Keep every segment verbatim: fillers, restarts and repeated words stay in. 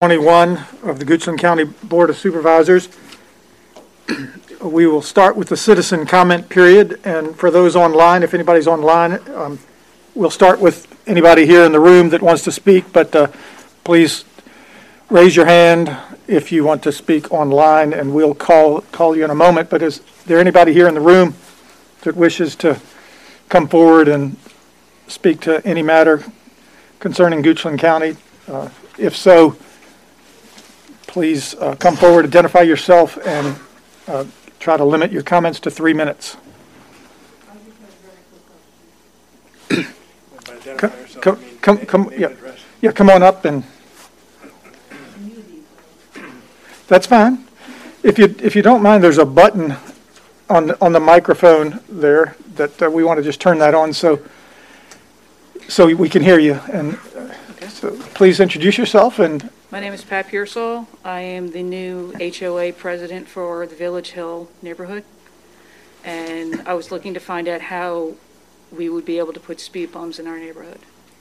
twenty-one of the Goochland County Board of Supervisors. We will start with the citizen comment period, and for those online, if anybody's online, um, we'll start with anybody here in the room that wants to speak, but uh, please raise your hand if you want to speak online, and we'll call call you in a moment. But is there anybody here in the room that wishes to come forward and speak to any matter concerning Goochland County? Uh, if so, please uh, come forward, identify yourself, and uh, try to limit your comments to three minutes. come, come, come, come, yeah, yeah, come on up, and that's fine. If you if you don't mind, there's a button on the, on the microphone there that uh, we want to just turn that on so so we can hear you. And uh, okay. So please introduce yourself. And my name is Pat Pearsall. I am the new H O A president for the Village Hill neighborhood, and I was looking to find out how we would be able to put speed bumps in our neighborhood.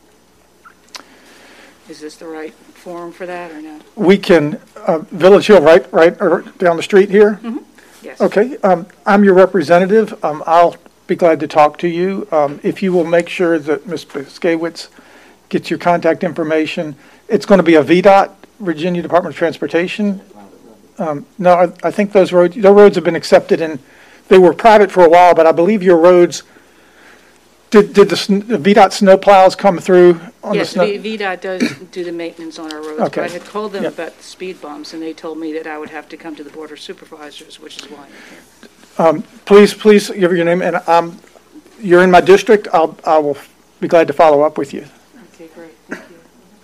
Is this the right forum for that or no? We can, uh, Village Hill, right, right down the street here? Mm-hmm. Yes. Okay. Um, I'm your representative. Um, I'll be glad to talk to you. Um, if you will make sure that Miz Piskewicz gets your contact information. It's going to be a V DOT, Virginia Department of Transportation. Um, no, I, I think those roads, those roads have been accepted, and they were private for a while, but I believe your roads, did, did the, the V DOT snow plows come through on yes, the snow? Yes, V DOT does do the maintenance on our roads, okay. But I had told them yep. about the speed bumps, and they told me that I would have to come to the Board of Supervisors, which is why I'm here. Um, please, please give your name, and um, you're in my district. I'll, I will be glad to follow up with you. Okay, great. Thank you.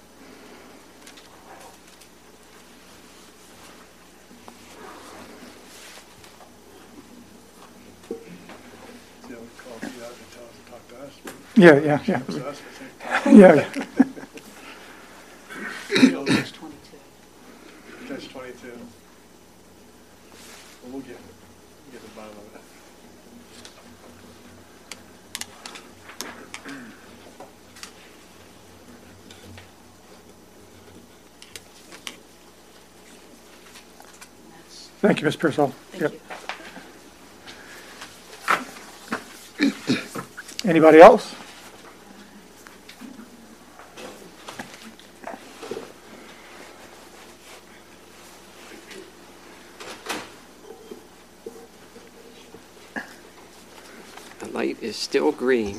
Yeah, yeah, yeah. Yeah, yeah. Catch twenty-two. Catch twenty-two. Well, we'll get, get the bottom of it. Thank you, Miz Pearsall. Thank yep. you. Anybody else? The light is still green.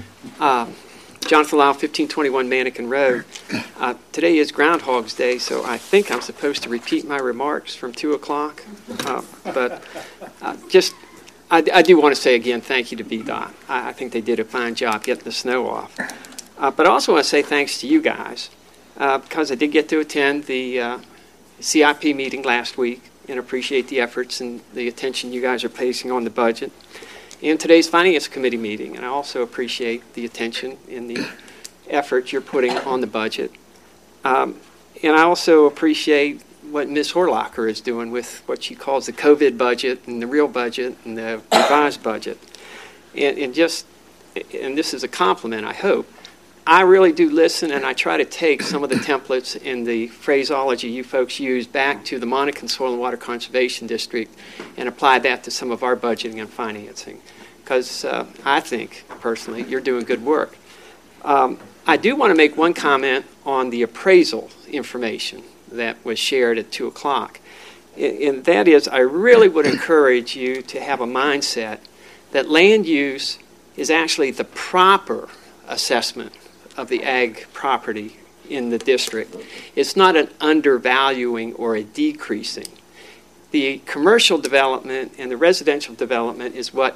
Uh, Jonathan Lyle, fifteen twenty-one Mannequin Road. Uh, today is Groundhog's Day, so I think I'm supposed to repeat my remarks from two o'clock. Uh, but uh, just, I, I do want to say again, thank you to V DOT. I, I think they did a fine job getting the snow off. Uh, but I also want to say thanks to you guys, uh, because I did get to attend the uh, C I P meeting last week and appreciate the efforts and the attention you guys are placing on the budget. And today's Finance Committee meeting, and I also appreciate the attention and the effort you're putting on the budget. Um, and I also appreciate what Miz Horlacher is doing with what she calls the COVID budget and the real budget and the revised budget. And, and just, and this is a compliment, I hope, I really do listen, and I try to take some of the templates and the phraseology you folks use back to the Monacan Soil and Water Conservation District and apply that to some of our budgeting and financing, because uh, I think, personally, you're doing good work. Um, I do want to make one comment on the appraisal information that was shared at two o'clock, and, and that is I really would encourage you to have a mindset that land use is actually the proper assessment of the ag property in the district. It's not an undervaluing or a decreasing. The commercial development and the residential development is what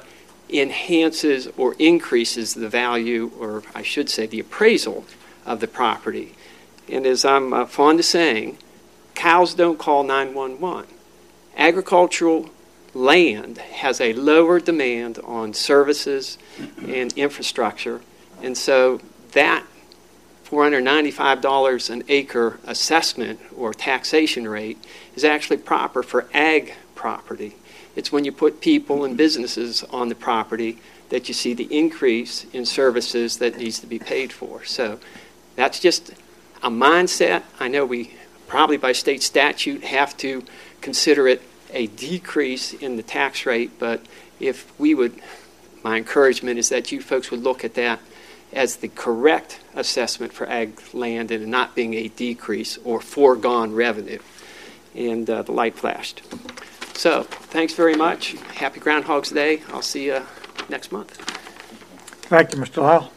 enhances or increases the value, or I should say the appraisal of the property. And as I'm uh, fond of saying, cows don't call nine one one. Agricultural land has a lower demand on services and infrastructure, and so that four hundred ninety-five dollars an acre assessment or taxation rate is actually proper for ag property. It's when you put people and businesses on the property that you see the increase in services that needs to be paid for. So that's just a mindset. I know we probably by state statute, have to consider it a decrease in the tax rate. But if we would, my encouragement is that you folks would look at that as the correct assessment for ag land and not being a decrease or foregone revenue. And uh, the light flashed. So thanks very much. Happy Groundhog's Day. I'll see you next month. Thank you, Mister Lyle.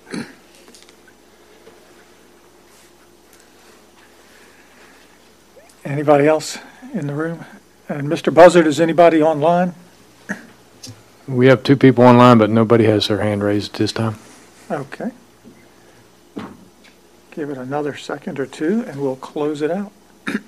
Anybody else in the room? And Mister Buzzard, is anybody online? We have two people online, but nobody has their hand raised this time. Okay. Give it another second or two, and we'll close it out.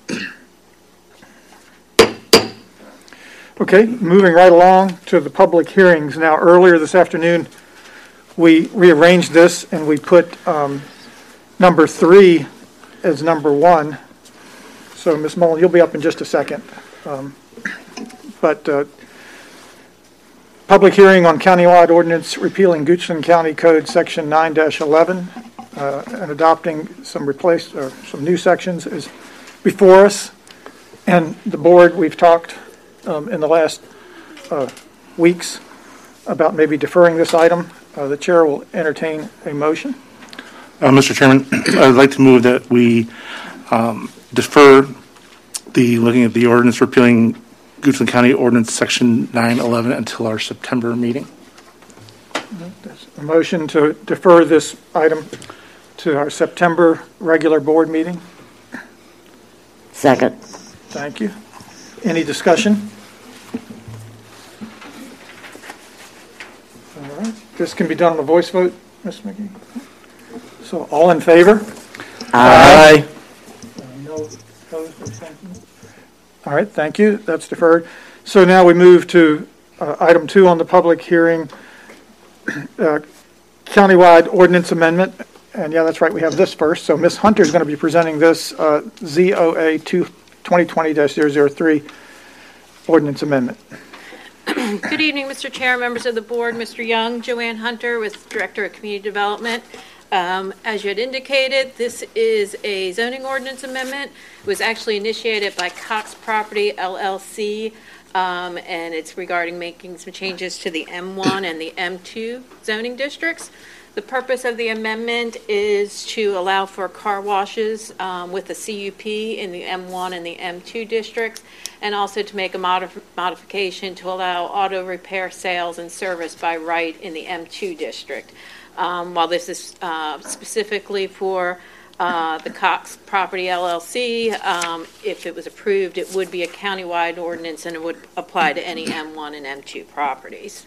Okay, moving right along to the public hearings. Now, earlier this afternoon, we rearranged this, and we put um, number three as number one. So, Miz Mullen, you'll be up in just a second. Um, but uh, public hearing on countywide ordinance repealing Goochland County Code Section nine dash eleven uh, and adopting some replaced or some new sections is before us. And the board, we've talked um, in the last uh, weeks about maybe deferring this item. Uh, the chair will entertain a motion. Uh, Mister Chairman, I'd like to move that we um, defer the looking at the ordinance repealing Goochland County Ordinance Section nine eleven until our September meeting. There's a motion to defer this item to our September regular board meeting. Second. Thank you. Any discussion? All right. This can be done on a voice vote, Miz McGee. So all in favor? Aye. Uh, No opposed or abstentions? All right, thank you. That's deferred. So now we move to uh, item two on the public hearing, uh, countywide ordinance amendment. And yeah, that's right, we have this first. So Miz Hunter is going to be presenting this uh, Z O A twenty twenty dash zero zero three ordinance amendment. Good evening, Mister Chair, members of the board, Mister Young, Joanne Hunter with Director of Community Development. Um, as you had indicated, this is a zoning ordinance amendment. It was actually initiated by Cox Property L L C, um, and it's regarding making some changes to the M one and the M two zoning districts. The purpose of the amendment is to allow for car washes um, with the C U P in the M one and the M two districts, and also to make a modif- modification to allow auto repair sales and service by right in the M two district. Um, while this is uh, specifically for uh, the Cox Property L L C, um, if it was approved, it would be a countywide ordinance and it would apply to any M one and M two properties.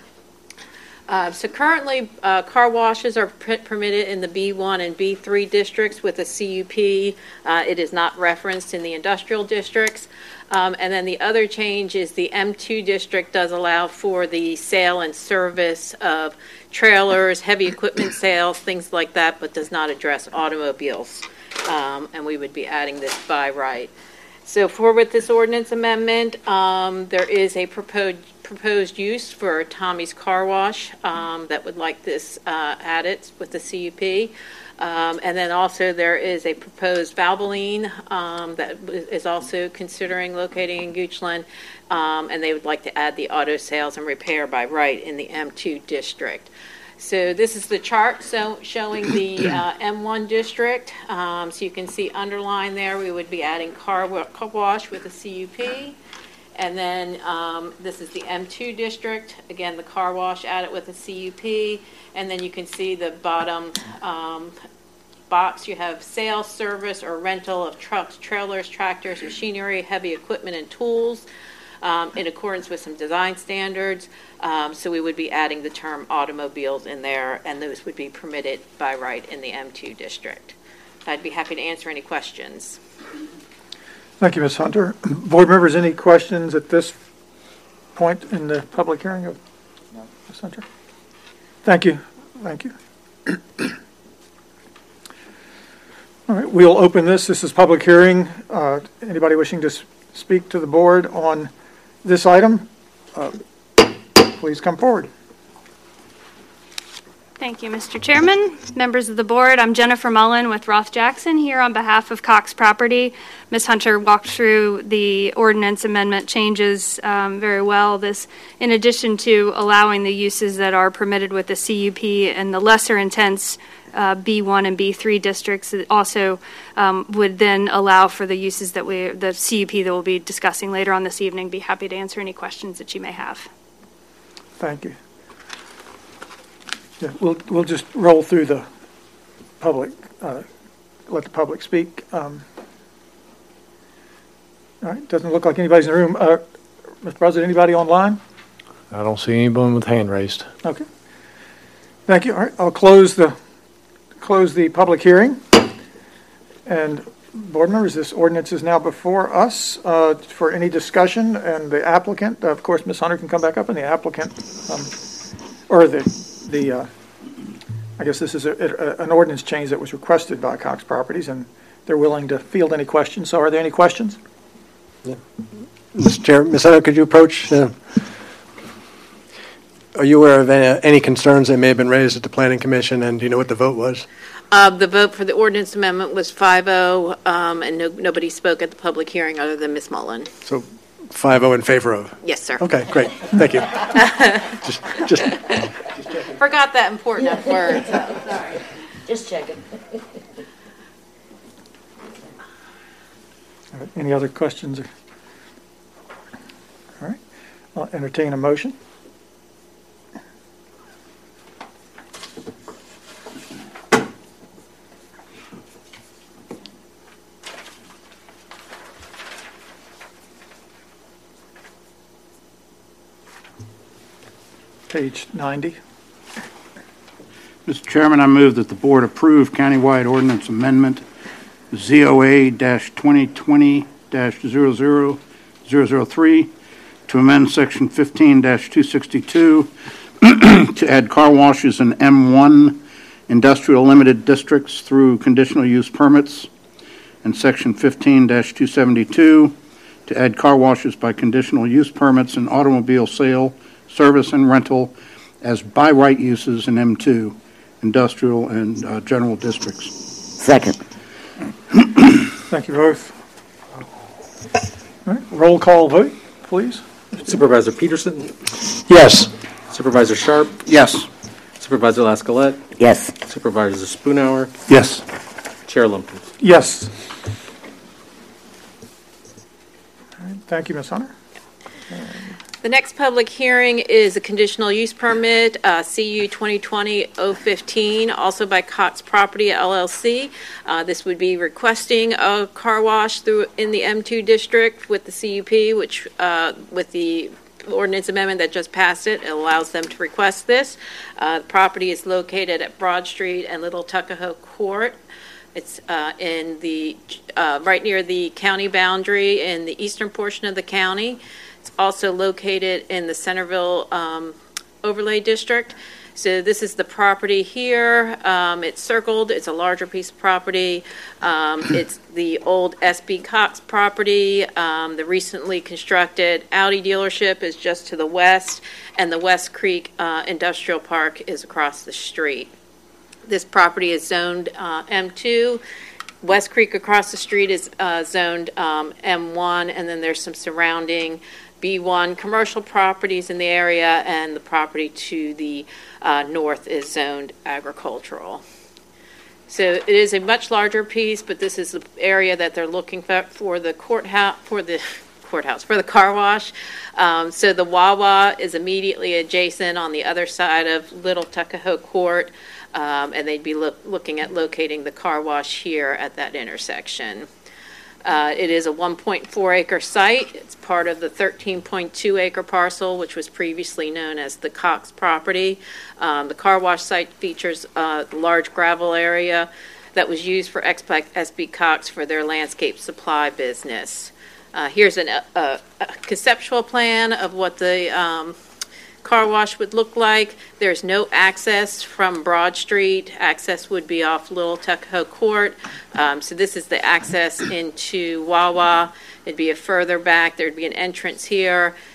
Uh, so currently, uh, car washes are pr- permitted in the B one and B three districts with a C U P. Uh, it is not referenced in the industrial districts. Um, and then the other change is the M two district does allow for the sale and service of trailers, heavy equipment sales, things like that, but does not address automobiles. Um, and we would be adding this by right. So for with this ordinance amendment, um, there is a proposed proposed use for Tommy's Car Wash um, that would like this uh, added with the C U P. Um, and then also there is a proposed Valvoline um, that is also considering locating in Goochland, um, and they would like to add the auto sales and repair by right in the M two district. So this is the chart so showing the uh, M one district. Um, so you can see underlined there, we would be adding car, wa- car wash with a C U P. And then um, this is the M two district. Again, the car wash added with a C U P. And then you can see the bottom um, box. You have sales, service, or rental of trucks, trailers, tractors, machinery, heavy equipment, and tools um, in accordance with some design standards. Um, so we would be adding the term automobiles in there, and those would be permitted by right in the M two district. I'd be happy to answer any questions. Thank you, Miz Hunter. Board members, any questions at this point in the public hearing of Miz Hunter? Thank you. Thank you. All right, we'll open this. This is public hearing. Uh, anybody wishing to s- speak to the board on this item, uh, please come forward. Thank you, Mister Chairman, members of the board. I'm Jennifer Mullen with Roth Jackson here on behalf of Cox Property. Miz Hunter walked through the ordinance amendment changes um, very well. This, in addition to allowing the uses that are permitted with the C U P and the lesser intense uh, B one and B three districts, it also um, would then allow for the uses that we, the C U P that we'll be discussing later on this evening. Be happy to answer any questions that you may have. Thank you. Yeah, we'll, we'll just roll through the public, uh, let the public speak. Um, all right, doesn't look like anybody's in the room. Uh, Mister President, anybody online? I don't see anyone with hand raised. Okay. Thank you. All right, I'll close the, close the public hearing. And board members, this ordinance is now before us uh, for any discussion, and the applicant, of course, Miz Hunter can come back up, and the applicant, um, or the, the uh, I guess this is a, a, an ordinance change that was requested by Cox Properties, and they're willing to field any questions. So are there any questions? Yeah. Mister Chair, Miz Hunter, could you approach? Uh, are you aware of any, any concerns that may have been raised at the Planning Commission, and do you know what the vote was? Uh, the vote for the ordinance amendment was five oh, um, and no, nobody spoke at the public hearing other than Miz Mullen. So five oh in favor of? Yes, sir. Okay, great. Thank you. just, just, Forgot that important yeah. word. So, sorry. Just checking. All right, any other questions? All right. I'll entertain a motion. Page ninety. Mister Chairman, I move that the board approve countywide ordinance amendment Z O A twenty twenty dash zero zero zero zero three to amend section fifteen dash two sixty-two to add car washes in M one industrial limited districts through conditional use permits, and section fifteen dash two seventy-two to add car washes by conditional use permits and automobile sale, service, and rental as by right uses in M two, industrial and uh, general districts. Second. Thank you both. All right, roll call vote, please. Supervisor Peterson? Yes. Supervisor Sharp? Yes. Supervisor Lascalette? Yes. Supervisor Spoonhour? Yes. Chair Lumpkin? Yes. All right, thank you, Miz Hunter. The next public hearing is a conditional use permit, uh, C U twenty twenty dash oh fifteen, also by Cox Property L L C. Uh, this would be requesting a car wash through in the M two district with the C U P, which uh, with the ordinance amendment that just passed it, it allows them to request this. Uh, the property is located at Broad Street and Little Tuckahoe Court. It's uh, in the uh, right near the county boundary in the eastern portion of the county. It's also located in the Centerville um, overlay district. So this is the property here. Um, it's circled. It's a larger piece of property. Um, it's the old S B Cox property. Um, the recently constructed Audi dealership is just to the west, and the West Creek uh, Industrial Park is across the street. This property is zoned uh, M two. West Creek across the street is uh, zoned um, M one, and then there's some surrounding B one commercial properties in the area, and the property to the uh, north is zoned agricultural. So it is a much larger piece, but this is the area that they're looking for for the courthouse, for the courthouse, for the car wash. Um, so the Wawa is immediately adjacent on the other side of Little Tuckahoe Court, um, and they'd be lo- looking at locating the car wash here at that intersection. Uh, it is a one point four acre site. It's part of the thirteen point two acre parcel, which was previously known as the Cox property. Um, the car wash site features a large gravel area that was used for S B Cox for their landscape supply business. Uh, here's an, a, a conceptual plan of what the um, car wash would look like. There's no access from Broad Street. Access would be off Little Tuckahoe Court. Um, so this is the access into Wawa. It'd be a further back. There'd be an entrance here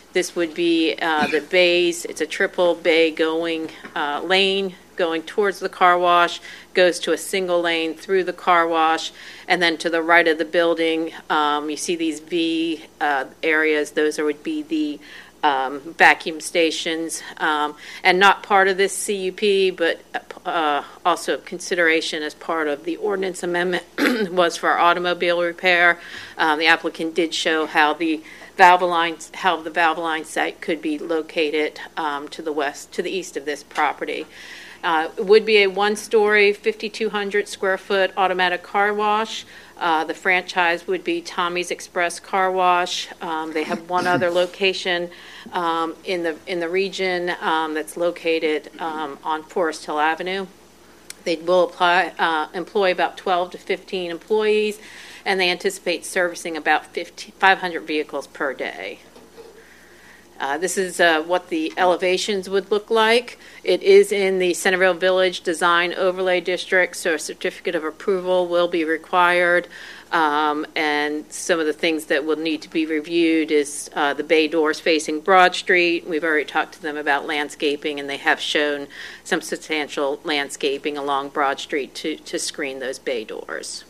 This would be uh, the bays. It's a triple bay going uh, lane going towards the car wash, goes to a single lane through the car wash, and then to the right of the building, um, you see these V uh, areas. Those are, would be the um, vacuum stations, um, and not part of this C U P, but uh, also consideration as part of the ordinance amendment was for automobile repair. Um, the applicant did show how the Valvoline, how the Valvoline site could be located um, to the west, to the east of this property. Uh, it would be a one-story, fifty-two hundred square foot automatic car wash. Uh, the franchise would be Tommy's Express Car Wash. Um, they have one other location um, in the in the region um, that's located um, on Forest Hill Avenue. They will apply, uh, employ about twelve to fifteen employees, and they anticipate servicing about five hundred vehicles per day. Uh, this is uh, what the elevations would look like. It is in the Centerville Village Design Overlay District, so a certificate of approval will be required. Um, and some of the things that will need to be reviewed is uh, the bay doors facing Broad Street. We've already talked to them about landscaping, and they have shown some substantial landscaping along Broad Street to, to screen those bay doors.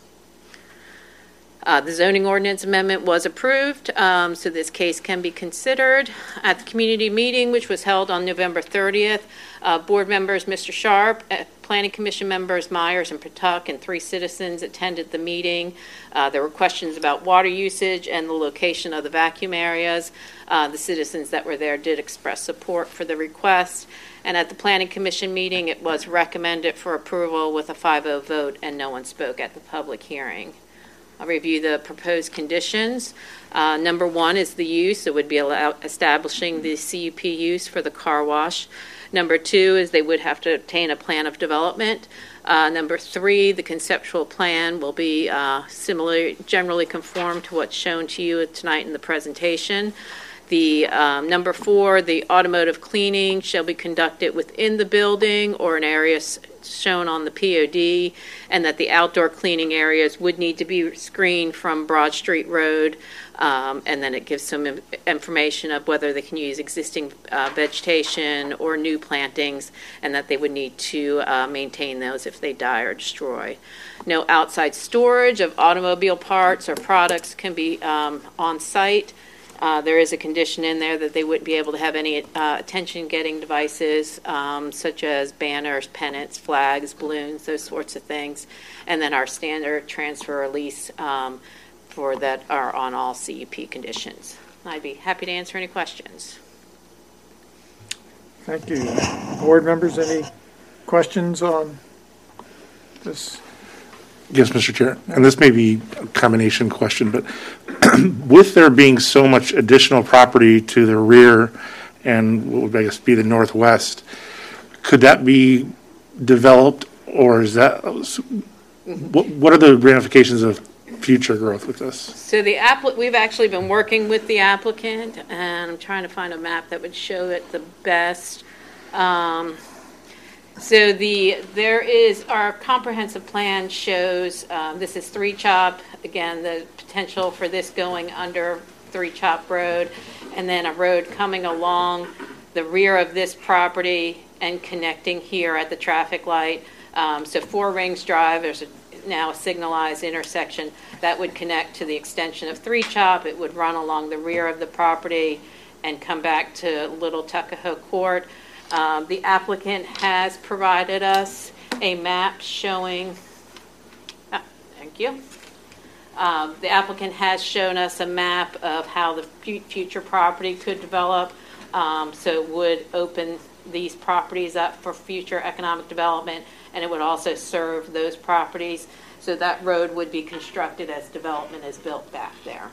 Uh, the zoning ordinance amendment was approved, um, so this case can be considered. At the community meeting, which was held on November thirtieth, uh, board members Mister Sharp, uh, Planning Commission members Myers and Patuck, and three citizens attended the meeting. Uh, there were questions about water usage and the location of the vacuum areas. Uh, the citizens that were there did express support for the request. And at the Planning Commission meeting, it was recommended for approval with a five oh vote, and no one spoke at the public hearing. I'll review the proposed conditions. Uh, number one is the use. It would be allow- establishing the C U P use for the car wash. Number two is they would have to obtain a plan of development. Uh, number three, the conceptual plan will be uh, similar, generally conform to what's shown to you tonight in the presentation. The um, number four, the automotive cleaning shall be conducted within the building or an area s- shown on the P O D, and that the outdoor cleaning areas would need to be screened from Broad Street Road, um, and then it gives some im- information of whether they can use existing uh, vegetation or new plantings, and that they would need to uh, maintain those if they die or destroy. No outside storage of automobile parts or products can be um, on site. Uh, there is a condition in there that they wouldn't be able to have any uh, attention-getting devices, um, such as banners, pennants, flags, balloons, those sorts of things. And then our standard transfer or lease um, for that are on all C U P conditions. I'd be happy to answer any questions. Thank you. Board members, any questions on this? Yes, Mister Chair, and this may be a combination question, but with there being so much additional property to the rear and what would I guess be the northwest, could that be developed, or is that what? What are the ramifications of future growth with this? So the appli- we've actually been working with the applicant, and I'm trying to find a map that would show it the best. Um, So the there is our comprehensive plan shows um, this is Three Chop, again the potential for this going under Three Chop Road, and then a road coming along the rear of this property and connecting here at the traffic light. Um, so Four Rings Drive, there's a, now a signalized intersection that would connect to the extension of Three Chop. It would run along the rear of the property and come back to Little Tuckahoe Court. Um, the applicant has provided us a map showing, ah, thank you. Um, the applicant has shown us a map of how the fu- future property could develop. Um, so it would open these properties up for future economic development, and it would also serve those properties. So that road would be constructed as development is built back there.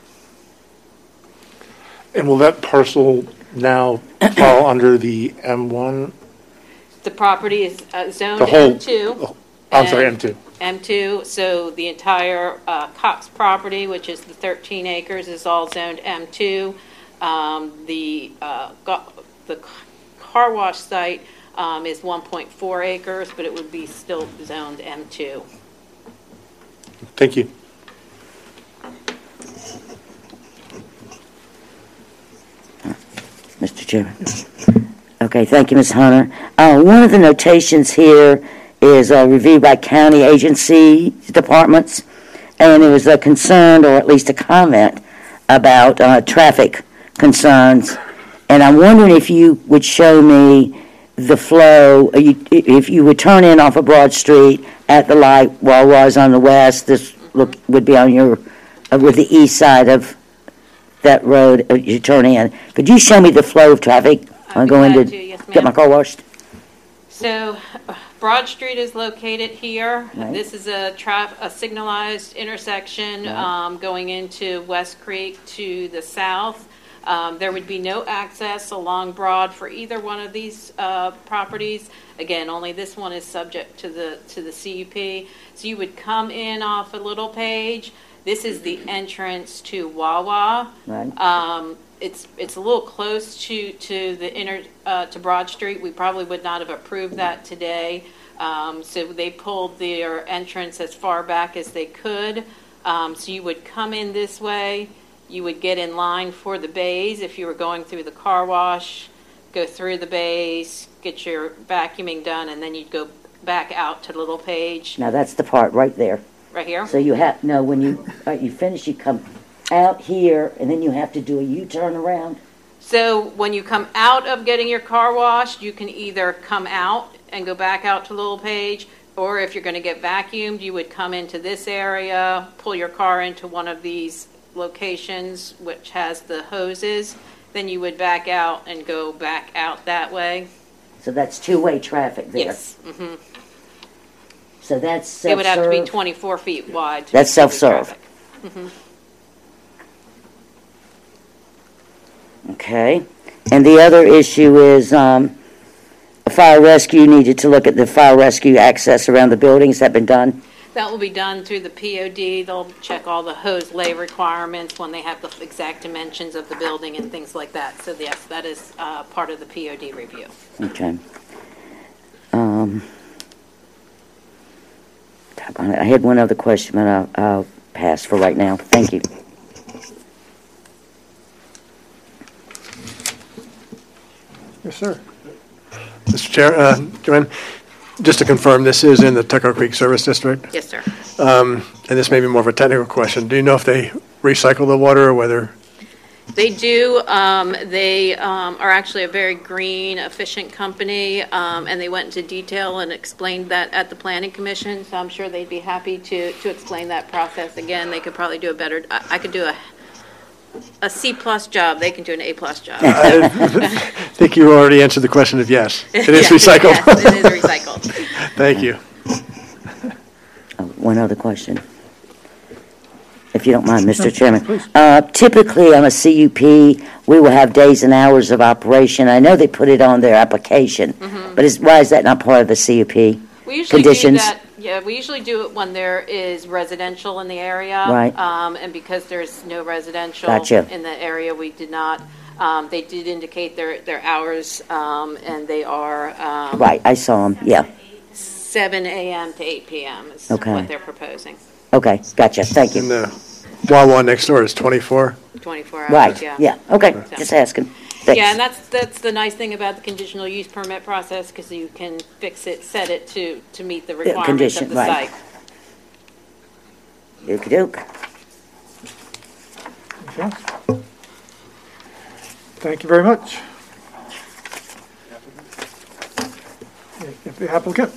And will that parcel now fall under the M one? The property is uh, zoned The whole- M two. oh, I'm sorry, and- M two. M two, so the entire uh, Cox property, which is the thirteen acres, is all zoned M two. Um, the uh, go- the car wash site um, is one point four acres, but it would be still zoned M two. Thank you. Mister Chairman. Okay, thank you, Miz Hunter. Uh, one of the notations here is uh, reviewed by county agency departments, and it was a concern, or at least a comment, about uh, traffic concerns. And I'm wondering if you would show me the flow, uh, you, if you would turn in off of Broad Street at the light while was on the west, this look would be on your, uh, with the east side of that road, uh, you turn in. Could you show me the flow of traffic? I'm going to, to yes, get my car washed. So Broad Street is located here. Right. This is a traf- a signalized intersection Right. um, going into West Creek to the south. Um, there would be no access along Broad for either one of these uh, properties. Again, only this one is subject to the to the C U P. So you would come in off a Little Page. This is the entrance to Wawa. Right. Um, it's it's a little close to to the inner uh, to Broad Street. We probably would not have approved that today. Um, so they pulled their entrance as far back as they could. Um, so you would come in this way. You would get in line for the bays if you were going through the car wash, go through the bays, get your vacuuming done, and then you'd go back out to Little Page. Now that's the part right there. Right here? So you have, no, when you, uh, you finish, you come out here, and then you have to do a U-turn around. So when you come out of getting your car washed, you can either come out and go back out to Little Page, or if you're going to get vacuumed, you would come into this area, pull your car into one of these locations which has the hoses, then you would back out and go back out that way. So that's two-way traffic there. Yes. Mm-hmm. So that's self-serve? It would have to be twenty-four feet wide. to That's see the self-serve. traffic. Mm-hmm. Okay. And the other issue is um, a fire rescue needed to look at the fire rescue access around the buildings. Has that been done? That will be done through the P O D. They'll check all the hose lay requirements when they have the exact dimensions of the building and things like that. So yes, that is uh, part of the P O D review. Okay. Um, doggone it. I had one other question, but I'll, I'll pass for right now. Thank you. Yes, sir. Mister Chair, uh, Joanne, just to confirm, this is in the Tucker Creek Service District? Yes, sir. Um, and this may be more of a technical question. Do you know if they recycle the water or whether? They do. Um, they um, are actually a very green, efficient company, um, and they went into detail and explained that at the Planning Commission. So I'm sure they'd be happy to to explain that process again. They could probably do a better. I, I could do a a C plus job. They can do an A plus job. I think you already answered the question of yes. It is Yes, recycled. Yes, it is recycled. Thank you. Oh, one other question, if you don't mind, Mister Chairman. Uh, typically, on a C U P, we will have days and hours of operation. I know they put it on their application, Mm-hmm. but is, why is that not part of the C U P? We usually Conditions? do that. Yeah, we usually do it when there is residential in the area. Right. Um, and because there's no residential Gotcha. in the area, we did not. Um, they did indicate their their hours, um, and they are um, Right, I saw them, yeah. seven a.m. to eight p.m. is Okay. what they're proposing. Okay, gotcha, thank And you. the Wawa next door is twenty-four? twenty-four hours. Right, Yeah. yeah, okay, So- just asking. Yeah, and Thanks. that's that's the nice thing about the conditional use permit process, because you can fix it, set it to to meet the requirements condition, of the right. site. Okey-doke. Okay. Thank you very much. The applicant.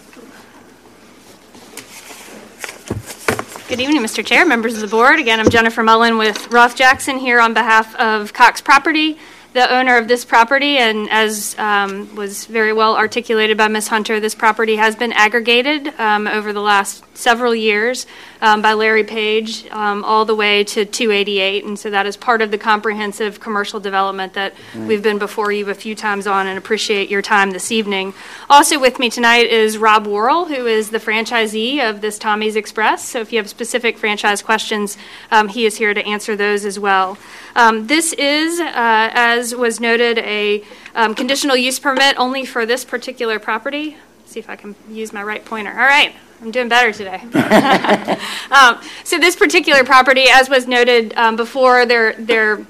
Good evening, Mister Chair, members of the board. Again, I'm Jennifer Mullen with Roth Jackson here on behalf of Cox Property, the owner of this property. And as um, was very well articulated by Miz Hunter, this property has been aggregated um, over the last several years um, by Larry Page um, all the way to two eighty-eight. And so that is part of the comprehensive commercial development that we've been before you a few times on, and appreciate your time this evening. Also with me tonight is Rob Worrell, who is the franchisee of this Tommy's Express. So if you have specific franchise questions, um, he is here to answer those as well. Um, this is, uh, as was noted, a um, conditional use permit only for this particular property. Let's see if I can use my right pointer. All right. I'm doing better today. um, so this particular property, as was noted um, before, there there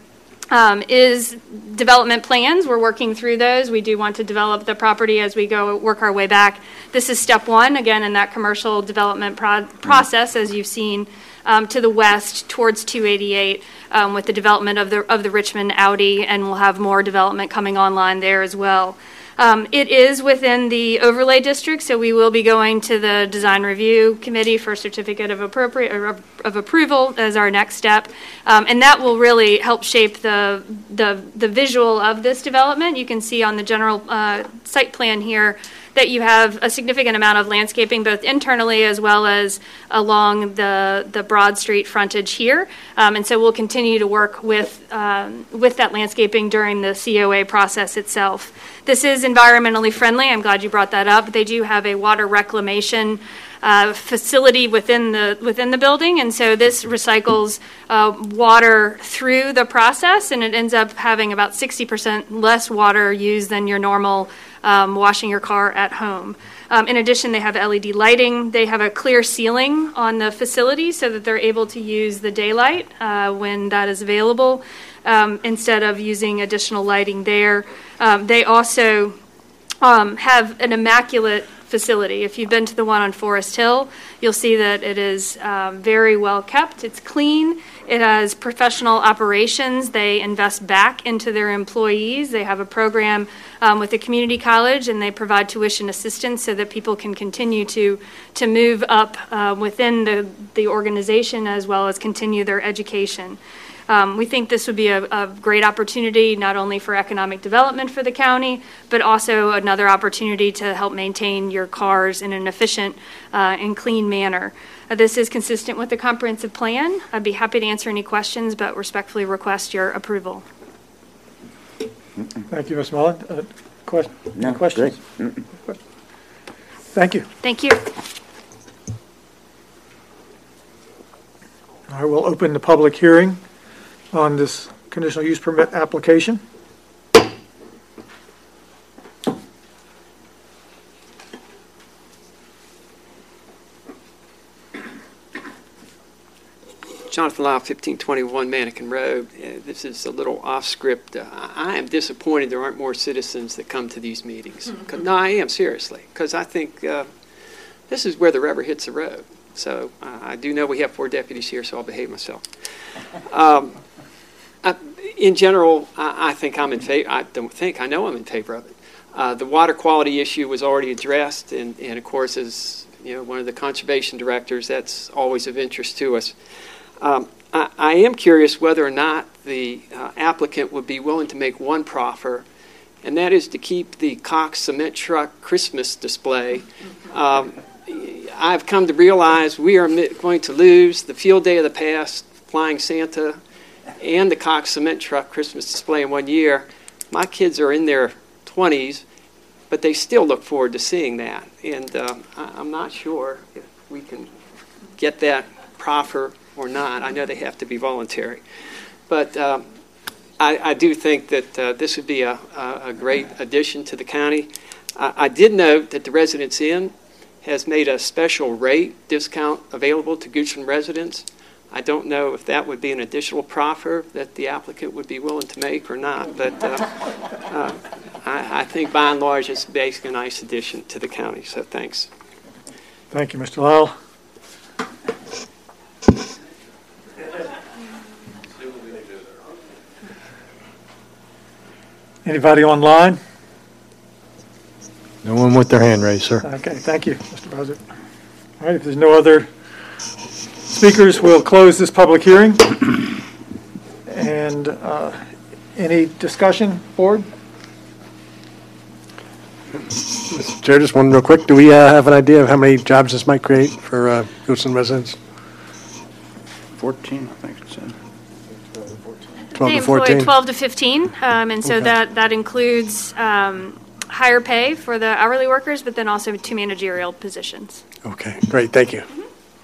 um, is development plans. We're working through those. We do want to develop the property as we go work our way back. This is step one, again, in that commercial development pro- process, as you've seen um, to the west towards two eighty-eight um, with the development of the of the Richmond Audi, and we'll have more development coming online there as well. Um, it is within the overlay district, so we will be going to the design review committee for certificate of appropriate or of, of approval as our next step, um, and that will really help shape the the the visual of this development. You can see on the general uh, site plan here that you have a significant amount of landscaping, both internally as well as along the the Broad Street frontage here, um, and so we'll continue to work with um, with that landscaping during the C O A process itself. This is environmentally friendly. I'm glad you brought that up. They do have a water reclamation uh, facility within the within the building, and so this recycles uh, water through the process, and it ends up having about sixty percent less water used than your normal um, washing your car at home. Um, in addition, they have L E D lighting. They have a clear ceiling on the facility so that they're able to use the daylight uh, when that is available, um, instead of using additional lighting there. Um, they also um, have an immaculate facility. If you've been to the one on Forest Hill, you'll see that it is um, very well kept. It's clean. It has professional operations. They invest back into their employees. They have a program um, with the community college, and they provide tuition assistance so that people can continue to to move up uh, within the, the organization as well as continue their education. Um, we think this would be a, a great opportunity not only for economic development for the county, but also another opportunity to help maintain your cars in an efficient uh, and clean manner. Uh, this is consistent with the comprehensive plan. I'd be happy to answer any questions, but respectfully request your approval. Thank you, Miz Mullen. Uh, question, No, questions? good. Thank you. Thank you. All right, we'll open the public hearing on this conditional use permit application. Jonathan Lyle, fifteen twenty-one Mannequin Road. Uh, This is a little off script. Uh, I am disappointed there aren't more citizens that come to these meetings. 'Cause- No, I am, seriously, because I think uh, this is where the rubber hits the road. So uh, I do know we have four deputies here, so I'll behave myself. Um, I- In general, I I think I'm in favor, I don't think, I know I'm in favor of it. Uh, The water quality issue was already addressed, and and of course, as you know, one of the conservation directors, that's always of interest to us. Um, I, I am curious whether or not the uh, applicant would be willing to make one proffer, and that is to keep the Cox cement truck Christmas display. Um, I've come to realize we are mi- going to lose the Field Day of the Past, Flying Santa, and the Cox cement truck Christmas display in one year. My kids are in their twenties, but they still look forward to seeing that. And um, I, I'm not sure if we can get that proffer or not. I know they have to be voluntary. But um, I, I do think that uh, this would be a, a, a great addition to the county. I, I did note that the Residence Inn has made a special rate discount available to Goochland residents. I don't know if that would be an additional proffer that the applicant would be willing to make or not, but uh, uh, I, I think by and large it's basically a nice addition to the county, so thanks. Thank you, Mister Lyle. Anybody online? No one with their hand raised, sir. Okay, thank you, Mister Bowser. All right, if there's no other speakers, we'll close this public hearing. And uh, any discussion, board? Mister Chair, just one real quick. Do we uh, have an idea of how many jobs this might create for uh, Goochland residents? fourteen, I think it said. twelve They to fourteen? employ twelve to fifteen, um, and so Okay. that, that includes um, higher pay for the hourly workers, but then also two managerial positions. Okay, great, thank you.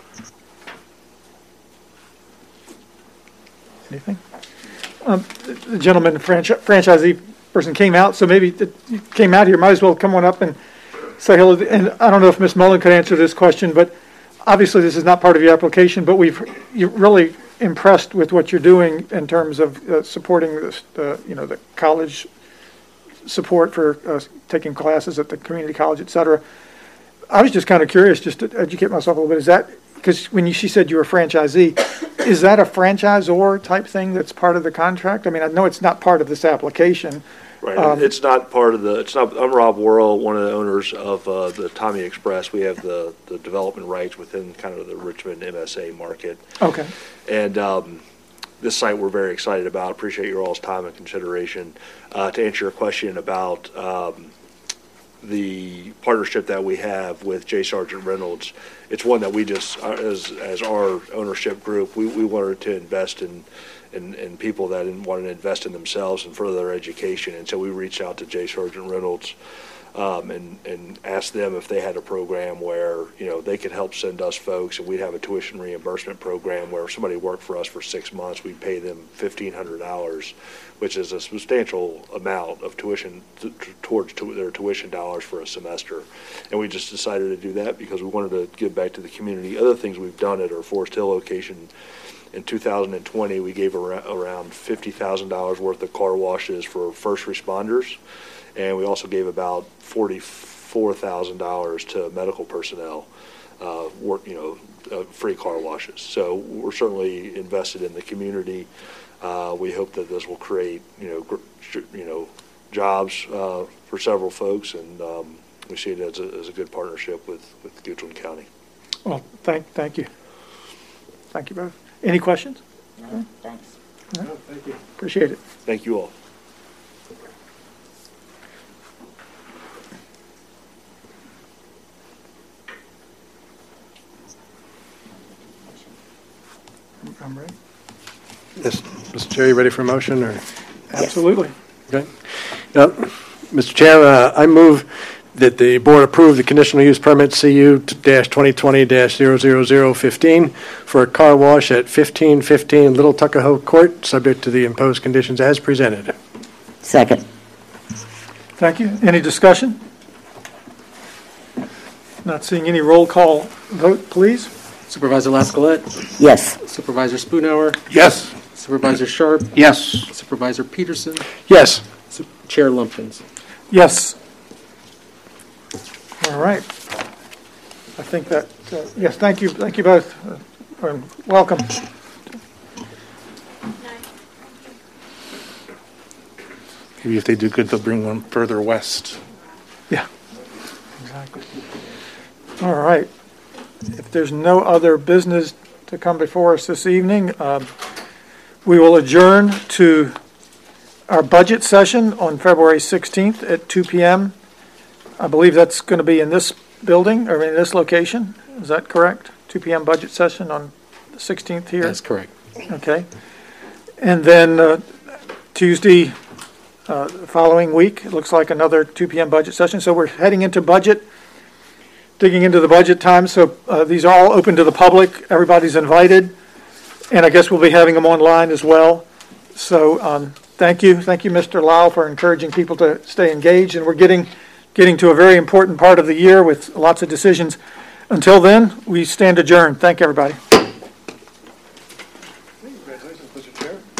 Anything? Um, The the gentleman, the franchi- franchisee person came out, so maybe the- you came out here, might as well come on up and say hello. And I don't know if Miz Mullen could answer this question, but obviously this is not part of your application, but we've, you really impressed with what you're doing in terms of uh, supporting this, uh, you know, the college support for uh, taking classes at the community college, et cetera. I was just kind of curious, just to educate myself a little bit. Is that, because when you, she said you were a franchisee, is that a franchisor type thing that's part of the contract? I mean, I know it's not part of this application. Right, Um, it's not part of the, it's not, I'm Rob Worrell, one of the owners of uh, the Tommy Express. We have the, the development rights within kind of the Richmond M S A market. Okay. And um, this site we're very excited about. Appreciate your all's time and consideration. Uh, to answer your question about um, the partnership that we have with J. Sargent Reynolds, it's one that we just, uh, as as our ownership group, we, we wanted to invest in, in, in people that wanted to invest in themselves and further their education. And so we reached out to J. Sargent Reynolds um, and, and asked them if they had a program where, you know, they could help send us folks, and we'd have a tuition reimbursement program where if somebody worked for us for six months, we'd pay them fifteen hundred dollars, which is a substantial amount of tuition t- t- towards to their tuition dollars for a semester. And we just decided to do that because we wanted to give back to the community. Other things we've done at our Forest Hill location, in two thousand twenty, we gave ar- around fifty thousand dollars worth of car washes for first responders. And we also gave about forty-four thousand dollars to medical personnel, uh, work, you know, uh, free car washes. So we're certainly invested in the community. Uh, we hope that this will create, you know, gr- you know, jobs uh, for several folks, and um, we see it as a, as a good partnership with, with Goochland County. Well, thank, thank you. Thank you both. Any questions? No, thanks. No, thank you. Appreciate it. Thank you all. I'm ready. Yes, Mister Chair, you ready for a motion, or? Absolutely. Okay. Now, Mister Chair, uh, I move that the board approve the conditional use permit C U twenty twenty dash zero zero zero fifteen for a car wash at fifteen fifteen Little Tuckahoe Court, subject to the imposed conditions as presented. Second. Thank you. Any discussion? Not seeing any roll call vote, please. Supervisor Laskellette, Yes. Supervisor Spoonhour, Yes. Supervisor Sharp, Yes. Supervisor Peterson, Yes. Su- Chair Lumpkins. Yes. All right. I think that, uh, yes, thank you, thank you both, uh, and welcome. Maybe if they do good, they'll bring one further west. Yeah, exactly. All right. If there's no other business to come before us this evening, um, we will adjourn to our budget session on February sixteenth at two p.m. I believe that's going to be in this building, or in this location. Is that correct? two p.m. budget session on the sixteenth here? That's correct. Okay. And then uh, Tuesday, uh, the following week, it looks like another two p.m. budget session. So we're heading into budget, digging into the budget time. So uh, these are all open to the public. Everybody's invited. And I guess we'll be having them online as well. So um, thank you. Thank you, Mister Lau, for encouraging people to stay engaged. And we're getting getting to a very important part of the year with lots of decisions. Until then, we stand adjourned. Thank you, everybody.